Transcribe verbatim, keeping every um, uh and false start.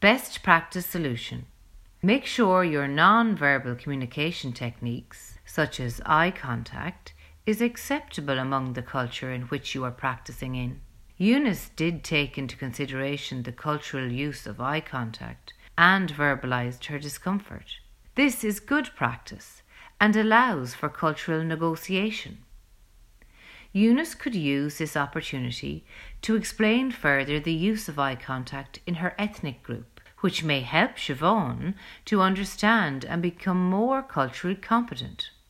Best practice solution. Make sure your non-verbal communication techniques, such as eye contact, is acceptable among the culture in which you are practicing in. Eunice did take into consideration the cultural use of eye contact and verbalized her discomfort. This is good practice and allows for cultural negotiation. Eunice could use this opportunity to explain further the use of eye contact in her ethnic group, which may help Siobhan to understand and become more culturally competent.